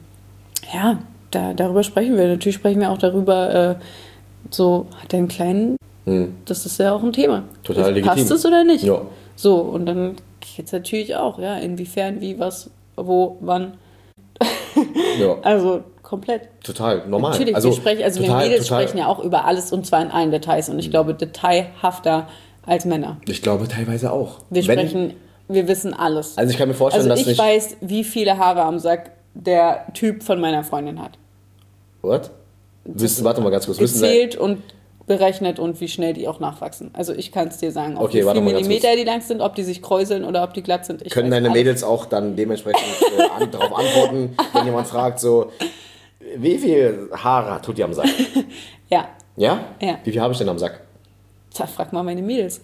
darüber sprechen wir. Natürlich sprechen wir auch darüber, so, hat er einen kleinen, das ist ja auch ein Thema. Total legitim. Passt es oder nicht? Ja. So, und dann geht's natürlich auch, ja, inwiefern, wie, was, wo, wann. Ja. Also komplett. Total normal. Natürlich, wir Mädels sprechen ja auch über alles und zwar in allen Details und ich glaube detailhafter als Männer. Ich glaube teilweise auch. Wir wissen alles. Also ich kann mir vorstellen, dass ich weiß, wie viele Haare am Sack der Typ von meiner Freundin hat. What? Warte mal ganz kurz. Gezählt und berechnet und wie schnell die auch nachwachsen. Also ich kann es dir sagen, ob wie viele Millimeter die lang sind, ob die sich kräuseln oder ob die glatt sind. Können deine Mädels auch dann dementsprechend darauf antworten, wenn jemand fragt, so, wie viel Haare tut die am Sack? Ja. Ja? Ja. Wie viel habe ich denn am Sack? Tja, frag mal meine Mädels.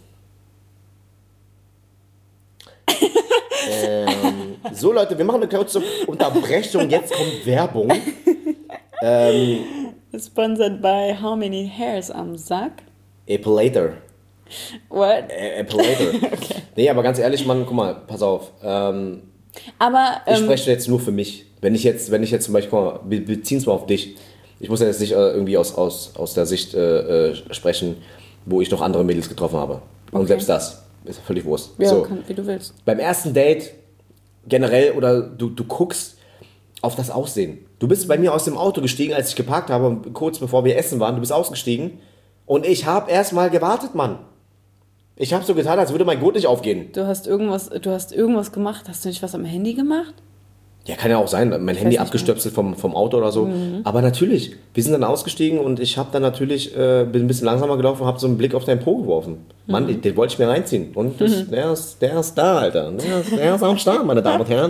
So Leute, wir machen eine kurze Unterbrechung, jetzt kommt Werbung. Sponsored by How Many Hairs am Sack? Epilator. What? Epilator. Okay. Nee, aber ganz ehrlich, Mann, guck mal, pass auf. Ich spreche jetzt nur für mich. Wenn ich jetzt zum Beispiel, guck mal, wir beziehen es mal auf dich. Ich muss ja jetzt nicht irgendwie aus der Sicht sprechen, wo ich noch andere Mädels getroffen habe. Und selbst das ist völlig Wurst. Ja, so. wie du willst. Beim ersten Date generell oder du guckst auf das Aussehen. Du bist bei mir aus dem Auto gestiegen, als ich geparkt habe, kurz bevor wir essen waren. Du bist ausgestiegen und ich habe erstmal gewartet, Mann. Ich habe so getan, als würde mein Gurt nicht aufgehen. Du hast irgendwas gemacht. Hast du nicht was am Handy gemacht? Ja, kann ja auch sein, mein Handy abgestöpselt vom Auto oder so. Aber natürlich, wir sind dann ausgestiegen und ich habe dann natürlich, bin ein bisschen langsamer gelaufen und habe so einen Blick auf deinen Po geworfen. Mann, den wollte ich mir reinziehen. Und der ist da, Alter. Der ist am Start, meine Damen und Herren.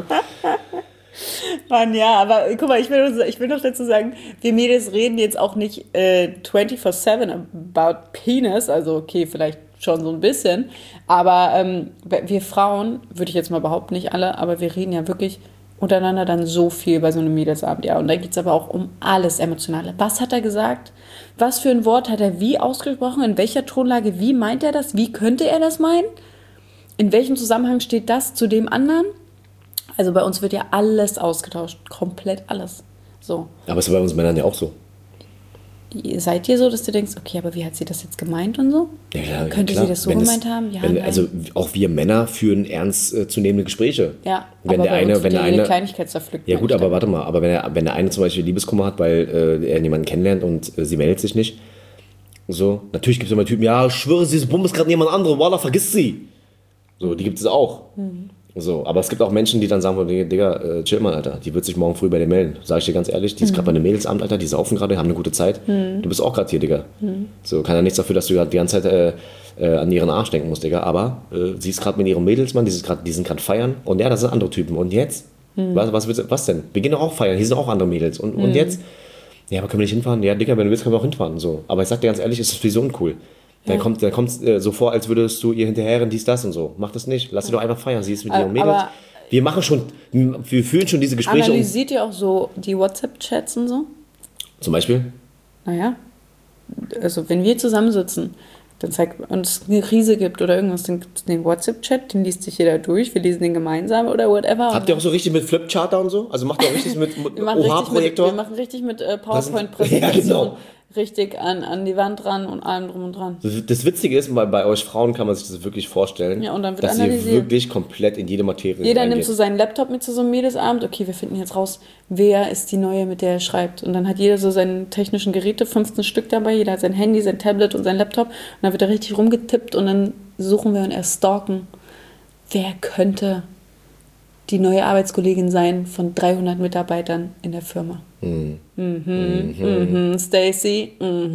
Mann, ja, aber guck mal, ich will noch dazu sagen, wir Mädels reden jetzt auch nicht 24/7 about Penis, also okay, vielleicht schon so ein bisschen, aber wir Frauen, würde ich jetzt mal behaupten, nicht alle, aber wir reden ja wirklich untereinander dann so viel bei so einem Mädelsabend, ja, und da geht es aber auch um alles Emotionale. Was hat er gesagt? Was für ein Wort hat er wie ausgesprochen? In welcher Tonlage? Wie meint er das? Wie könnte er das meinen? In welchem Zusammenhang steht das zu dem anderen? Also bei uns wird ja alles ausgetauscht, komplett alles. So. Aber es ist bei uns Männern ja auch so. Seid ihr so, dass du denkst, okay, aber wie hat sie das jetzt gemeint und so? Ja, klar, Könnte klar. sie das so gemeint haben? Ja, also auch wir Männer führen ernstzunehmende Gespräche. Ja, wenn aber der eine, wenn der eine Kleinigkeit zerpflückt. Ja gut, aber warte mal, aber wenn der eine zum Beispiel Liebeskummer hat, weil er jemanden kennenlernt und sie meldet sich nicht, so, natürlich gibt es immer Typen, ja, ich schwöre, sie ist Bombe, ist gerade jemand anderes, Wallah, vergiss sie. So, die gibt es auch. So, aber es gibt auch Menschen, die dann sagen, Digga, chill mal, Alter, die wird sich morgen früh bei dir melden. Sag ich dir ganz ehrlich, die ist gerade bei einem Mädelsamt, Alter, die saufen gerade, haben eine gute Zeit. Du bist auch gerade hier, Digga. So, kann ja nichts dafür, dass du die ganze Zeit an ihren Arsch denken musst, Digga. Aber sie ist gerade mit ihrem Mädelsmann, die sind gerade feiern. Und ja, das sind andere Typen. Und jetzt? Was denn? Wir gehen doch auch feiern, hier sind auch andere Mädels. Und jetzt? Ja, aber können wir nicht hinfahren? Ja, Digga, wenn du willst, können wir auch hinfahren. So. Aber ich sag dir ganz ehrlich, ist das für so uncool. Dann kommt es so vor, als würdest du ihr hinterherren, dies, das und so. Mach das nicht. Lass sie doch einfach feiern. Sie ist mit ihren Mädels. Wir führen schon diese Gespräche. Analysiert ihr auch so die WhatsApp-Chats und so? Zum Beispiel? Naja, also wenn wir zusammensitzen, dann zeigt uns eine Krise gibt oder irgendwas, dann gibt es den WhatsApp-Chat, den liest sich jeder durch, wir lesen den gemeinsam oder whatever. Habt ihr auch so richtig mit Flipcharter und so? Also macht ihr auch richtig mit OH-Projektor? Wir machen richtig mit PowerPoint-Präsentation. Ja, genau. Richtig an die Wand dran und allem drum und dran. Das Witzige ist, bei euch Frauen kann man sich das wirklich vorstellen, ja, und dann wird dass analysiert. ihr wirklich komplett in jede Materie Jeder nimmt so seinen Laptop mit zu so einem Mädelsabend. Okay, wir finden jetzt raus, wer ist die Neue, mit der er schreibt. Und dann hat jeder so seine technischen Geräte, 15 Stück dabei. Jeder hat sein Handy, sein Tablet und sein Laptop. Und dann wird er richtig rumgetippt und dann suchen wir und erst stalken. Wer könnte die neue Arbeitskollegin sein von 300 Mitarbeitern in der Firma? Stacy.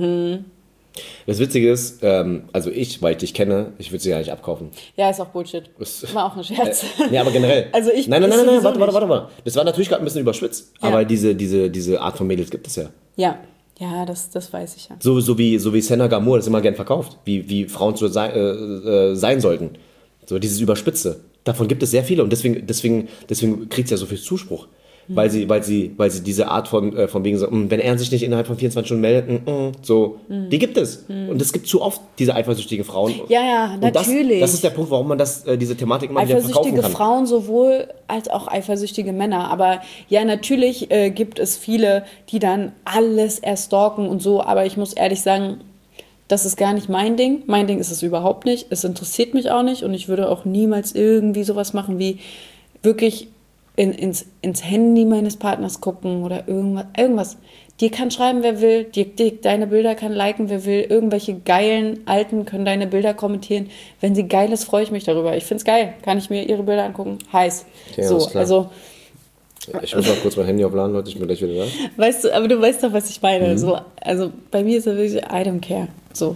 Das Witzige ist, also weil ich dich kenne, ich würde sie ja nicht abkaufen. Ja, ist auch Bullshit. War auch ein Scherz. Ja, aber generell. Also Nein, warte. Das war natürlich gerade ein bisschen überspitzt, ja. Aber diese Art von Mädels gibt es ja. Ja, das weiß ich ja. So wie Senna Gamur das immer gern verkauft, wie Frauen sein sollten. So dieses Überspitze. Davon gibt es sehr viele und deswegen kriegt es ja so viel Zuspruch. Weil sie diese Art von wegen so, wenn er sich nicht innerhalb von 24 Stunden meldet, die gibt es. Und es gibt zu oft diese eifersüchtigen Frauen. Ja, natürlich. Das ist der Punkt, warum man diese Thematik immer wieder verkaufen kann. Eifersüchtige Frauen sowohl als auch eifersüchtige Männer. Aber ja, natürlich gibt es viele, die dann alles erstalken und so. Aber ich muss ehrlich sagen, das ist gar nicht mein Ding. Mein Ding ist es überhaupt nicht. Es interessiert mich auch nicht. Und ich würde auch niemals irgendwie sowas machen wie wirklich ins Handy meines Partners gucken oder irgendwas. Dir kann schreiben, wer will. Deine Bilder kann liken, wer will. Irgendwelche geilen Alten können deine Bilder kommentieren. Wenn sie geil ist, freue ich mich darüber. Ich finde es geil. Kann ich mir ihre Bilder angucken? Heiß. Ja, so, also... Ich muss mal kurz mein Handy aufladen, Leute, ich bin gleich wieder da. Weißt du, aber du weißt doch, was ich meine. So, also bei mir ist es wirklich, I don't care. So.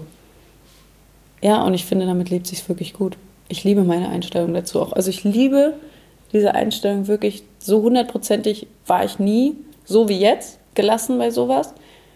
Ja, und ich finde, damit lebt sich wirklich gut. Ich liebe meine Einstellung dazu auch. Also ich liebe diese Einstellung wirklich so 100%ig war ich nie, so wie jetzt, gelassen bei sowas.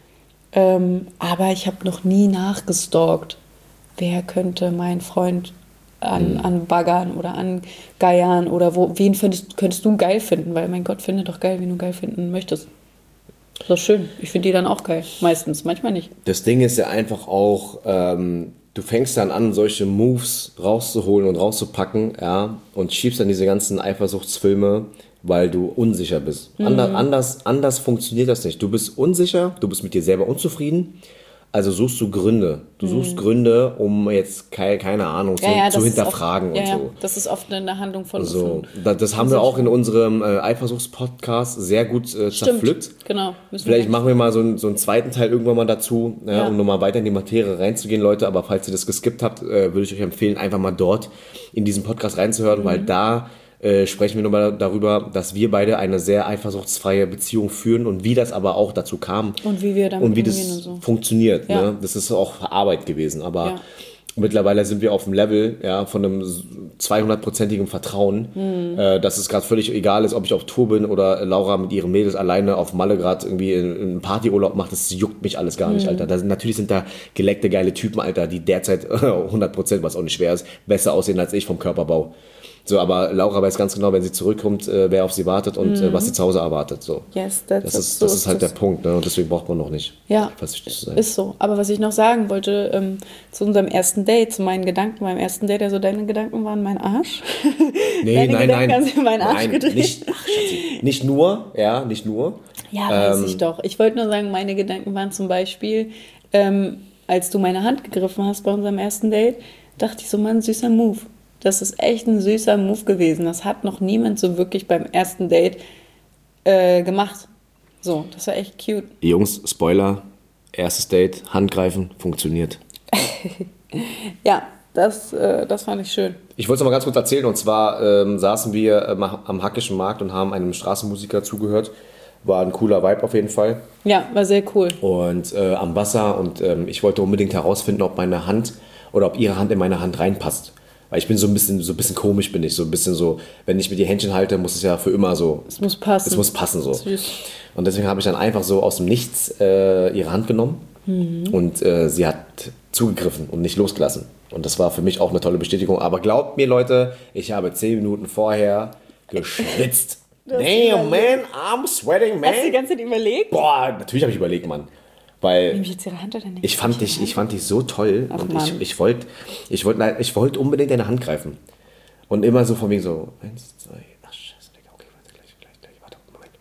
Aber ich habe noch nie nachgestalkt. Wer könnte mein Freund anbaggern oder angeiern oder wen könntest du geil finden? Weil, mein Gott, finde doch geil, wen du geil finden möchtest. Das ist doch schön. Ich finde die dann auch geil. Meistens, manchmal nicht. Das Ding ist ja einfach auch, du fängst dann an, solche Moves rauszuholen und rauszupacken, ja, und schiebst dann diese ganzen Eifersuchtsfilme, weil du unsicher bist. Anders funktioniert das nicht. Du bist unsicher, du bist mit dir selber unzufrieden, also suchst du Gründe. Du suchst Gründe, um jetzt, keine Ahnung, zu hinterfragen oft, und so. Das ist oft eine Handlung von... So, das haben wir auch in unserem Eifersuchtspodcast sehr gut zerpflückt. Genau. Vielleicht machen wir mal so einen zweiten Teil irgendwann mal dazu, um nochmal weiter in die Materie reinzugehen, Leute. Aber falls ihr das geskippt habt, würde ich euch empfehlen, einfach mal dort in diesen Podcast reinzuhören, weil da sprechen wir nochmal darüber, dass wir beide eine sehr eifersuchtsfreie Beziehung führen und wie das aber auch dazu kam. Und wie wir damit und wie umgehen das und so. funktioniert. Ne? Das ist auch Arbeit gewesen, aber mittlerweile sind wir auf dem Level von einem 200-prozentigen Vertrauen, dass es gerade völlig egal ist, ob ich auf Tour bin oder Laura mit ihren Mädels alleine auf Malle gerade irgendwie einen Partyurlaub macht. Das juckt mich alles gar nicht, Alter. Natürlich sind da geleckte, geile Typen, Alter, die derzeit 100%, was auch nicht schwer ist, besser aussehen als ich vom Körperbau. So, aber Laura weiß ganz genau, wenn sie zurückkommt, wer auf sie wartet und was sie zu Hause erwartet. So. Yes, das ist halt der Punkt, ne? Und deswegen braucht man noch nicht. Ja, ist so. Aber was ich noch sagen wollte, zu unserem ersten Date, zu meinen Gedanken beim ersten Date, also deine Gedanken waren mein Arsch. Nee, nein. Haben sie meinen Arsch gedreht. Nicht nur. Ja, weiß ich doch. Ich wollte nur sagen, meine Gedanken waren zum Beispiel, als du meine Hand gegriffen hast bei unserem ersten Date, dachte ich so, Mann, süßer Move. Das ist echt ein süßer Move gewesen. Das hat noch niemand so wirklich beim ersten Date gemacht. So, das war echt cute. Jungs, Spoiler, erstes Date, Handgreifen, funktioniert. Ja, das fand ich schön. Ich wollte es noch mal ganz kurz erzählen. Und zwar saßen wir am Hackischen Markt und haben einem Straßenmusiker zugehört. War ein cooler Vibe auf jeden Fall. Ja, war sehr cool. Und am Wasser. Und ich wollte unbedingt herausfinden, ob meine Hand oder ob ihre Hand in meine Hand reinpasst. Weil ich bin so ein bisschen komisch, bin ich. So ein bisschen so, wenn ich mir die Händchen halte, muss es ja für immer so. Es muss passen. Es muss passen so. Süß. Und deswegen habe ich dann einfach so aus dem Nichts ihre Hand genommen. Und sie hat zugegriffen und nicht losgelassen. Und das war für mich auch eine tolle Bestätigung. Aber glaubt mir, Leute, ich habe 10 Minuten vorher geschwitzt. Damn, man, I'm sweating, man. Hast du die ganze Zeit überlegt? Boah, natürlich habe ich überlegt, Mann. Weil Nehme ich jetzt ihre Hand oder nicht? ich fand dich so toll. Ach, und Mann. ich wollte unbedingt deine Hand greifen. Und immer so von wegen so, 1, 2, ach scheiße, Digga, okay, gleich, warte, Moment.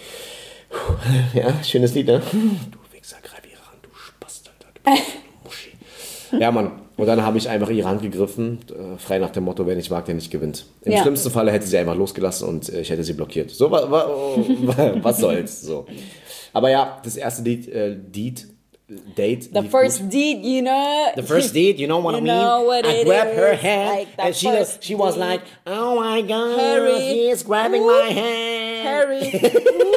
Puh, ja, schönes Lied, ne? Du Wichser, greif ihre Hand, du Spast, Alter, du Muschi. Ja, Mann. Und dann habe ich einfach ihre Hand gegriffen, frei nach dem Motto, wer nicht mag, der nicht gewinnt. Im schlimmsten Falle hätte sie einfach losgelassen und ich hätte sie blockiert. So, was soll's, so. Aber ja, das erste Date. The first deed, you know. The first date, you know what I mean? I grabbed her hand like and she was like, oh my God, Harry. he is grabbing my hand. Harry.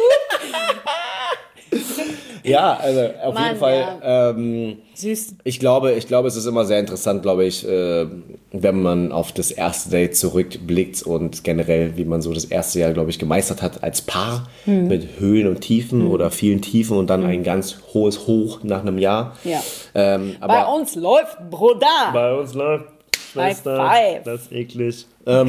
Ja, also auf Mann, jeden Fall. Süß. Ich glaube, es ist immer sehr interessant, glaube ich, wenn man auf das erste Date zurückblickt und generell, wie man so das erste Jahr, glaube ich, gemeistert hat als Paar mit Höhen und Tiefen oder vielen Tiefen und dann ein ganz hohes Hoch nach einem Jahr. Ja. Aber Bei uns läuft, Bruder. Bei uns läuft Schwester. High five. Das ist eklig.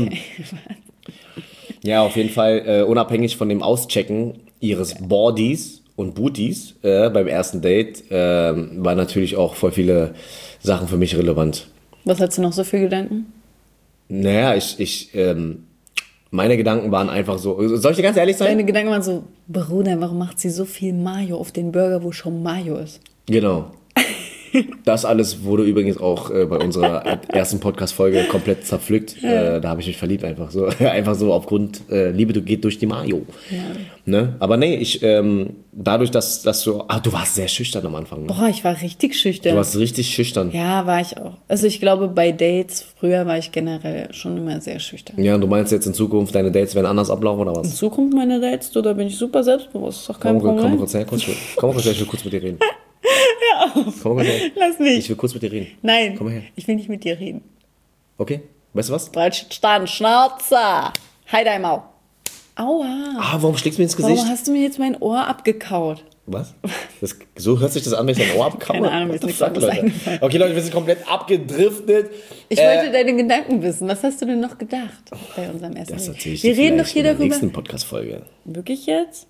ja, auf jeden Fall, unabhängig von dem Auschecken ihres Bodies und Booties beim ersten Date waren natürlich auch voll viele Sachen für mich relevant. Was hast du noch so für Gedanken? Naja, meine Gedanken waren einfach so, soll ich dir ganz ehrlich sein? Deine Gedanken waren so, Bruder, warum macht sie so viel Mayo auf den Burger, wo schon Mayo ist? Genau. Das alles wurde übrigens auch bei unserer ersten Podcast-Folge komplett zerpflückt. Da habe ich mich verliebt einfach so. Einfach so aufgrund Liebe, du geht durch die Mayo. Ja. Ne? Aber nee, dadurch, dass du... du warst sehr schüchtern am Anfang. Ne? Boah, ich war richtig schüchtern. Du warst richtig schüchtern. Ja, war ich auch. Also ich glaube, bei Dates, früher war ich generell schon immer sehr schüchtern. Ja, und du meinst jetzt in Zukunft, deine Dates werden anders ablaufen oder was? In Zukunft meine Dates, da bin ich super selbstbewusst. Ist doch kein Problem. Komm kurz her, ich will kurz mit dir reden. Komm mal her. Lass mich. Ich will kurz mit dir reden. Nein, Komm mal her. ich will nicht mit dir reden. Okay, weißt du was? Breitstand, Schnauzer. Halt einmal. Aua. Warum schlägst du mir ins Gesicht? Warum hast du mir jetzt mein Ohr abgekaut? Was? So hört sich das an, wenn ich dein Ohr abkaue? Keine Ahnung, mir ist nichts anderes eingefallen. Okay, Leute, wir sind komplett abgedriftet. Ich wollte deine Gedanken wissen. Was hast du denn noch gedacht bei unserem ersten Das Date? erzähle ich Wir dir reden doch vielleicht hier in der darüber. nächsten Podcast-Folge. Wirklich jetzt?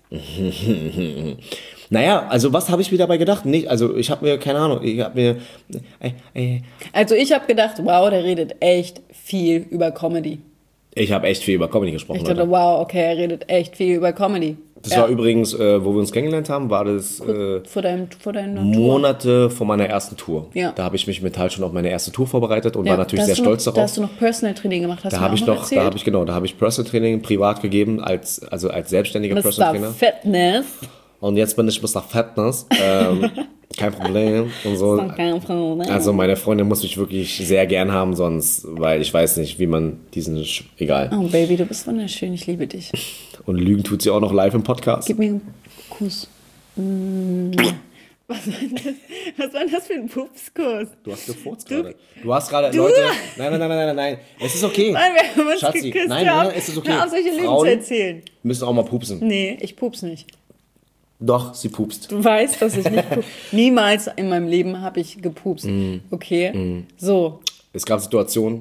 Naja, also was habe ich mir dabei gedacht? Nicht, also ich habe mir, keine Ahnung, Also ich habe gedacht, wow, der redet echt viel über Comedy. Ich habe echt viel über Comedy gesprochen. Ich dachte, wow, okay, er redet echt viel über Comedy. Das war übrigens, wo wir uns kennengelernt haben, war das vor deiner Tour. Monate vor meiner ersten Tour. Ja. Da habe ich mich mental schon auf meine erste Tour vorbereitet und war natürlich sehr stolz darauf. Da hast du noch Personal Training gemacht, hast du mir auch noch erzählt? Da habe ich Personal Training privat gegeben, als selbstständiger Mr. Personal Trainer. Fitness. Und jetzt bin ich Mr. Fitness. Kein Problem. Und so. Also meine Freundin muss mich wirklich sehr gern haben, sonst, weil ich weiß nicht, wie man diesen... Egal. Oh Baby, du bist wunderschön, ich liebe dich. Und Lügen tut sie auch noch live im Podcast. Gib mir einen Kuss. Was war das für ein Pupskuss? Du hast gefurzt gerade. Du hast gerade, Leute... Nein. Es ist okay. Nein, wir haben uns Schatzi, geküsst. nein, es ist okay. Hör auf, solche Lügen Frauen zu erzählen. müssen auch mal pupsen. Nee, ich pups nicht. Doch, sie pupst. Du weißt, dass ich nicht pups. Niemals in meinem Leben habe ich gepupst. Okay? So. Es gab Situationen.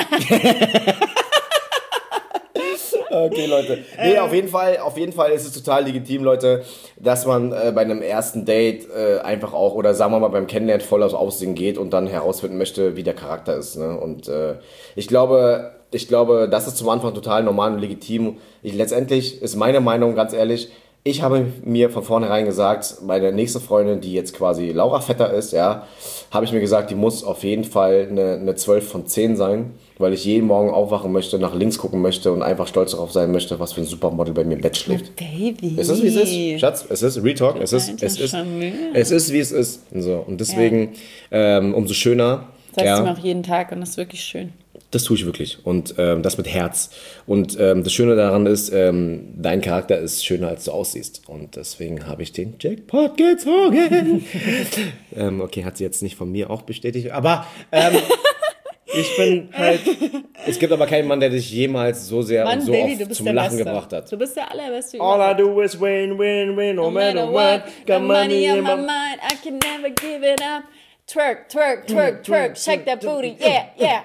Okay, Leute. Nee, auf jeden Fall ist es total legitim, Leute, dass man bei einem ersten Date einfach auch, oder sagen wir mal beim Kennenlernen voll aufs Aussehen geht und dann herausfinden möchte, wie der Charakter ist. Ne? Und ich glaube, das ist zum Anfang total normal und legitim. Letztendlich ist meine Meinung, ganz ehrlich, ich habe mir von vornherein gesagt, meine nächste Freundin, die jetzt quasi Laura Vetter ist, ja, habe ich mir gesagt, die muss auf jeden Fall eine 12 von 10 sein, weil ich jeden Morgen aufwachen möchte, nach links gucken möchte und einfach stolz darauf sein möchte, was für ein Supermodel bei mir im Bett schläft. Baby. Es ist, wie es ist, Schatz. Es ist Real Talk. Es ist, wie es ist. So. Und deswegen, umso schöner. Sagst du mir auch jeden Tag und das ist wirklich schön. Das tue ich wirklich. Und das mit Herz. Und das Schöne daran ist, dein Charakter ist schöner, als du aussiehst. Und deswegen habe ich den Jackpot gezogen. Okay, hat sie jetzt nicht von mir auch bestätigt. Aber ich bin halt... Es gibt aber keinen Mann, der dich jemals so sehr und so Baby, oft zum Lachen gebracht hat. Du bist der allerbeste. All I do is win, win, win, no matter what. Got money on my mind, I can never give it up. Twerk, twerk, twerk, twerk, shake that booty, yeah.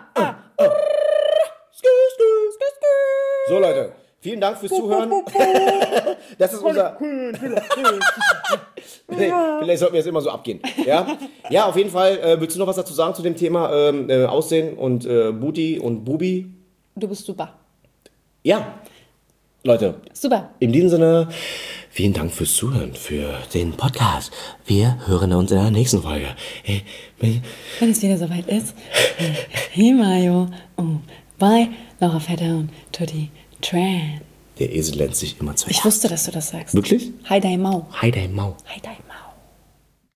So, Leute, vielen Dank fürs Zuhören. Das ist unser... Vielleicht sollten wir jetzt immer so abgehen. Ja, auf jeden Fall. Willst du noch was dazu sagen zu dem Thema Aussehen und Booty und Bubi? Du bist super. Ja, Leute. Super. In diesem Sinne, vielen Dank fürs Zuhören, für den Podcast. Wir hören uns in der nächsten Folge. Wenn es wieder soweit ist. Hey Mayo. Bye. Laura Vetter und Tutti Tran. Der Esel nennt sich immer zwei. Ich wusste, dass du das sagst. Wirklich? Hi Dai Mau. Hi, dein Mau. Hi Dai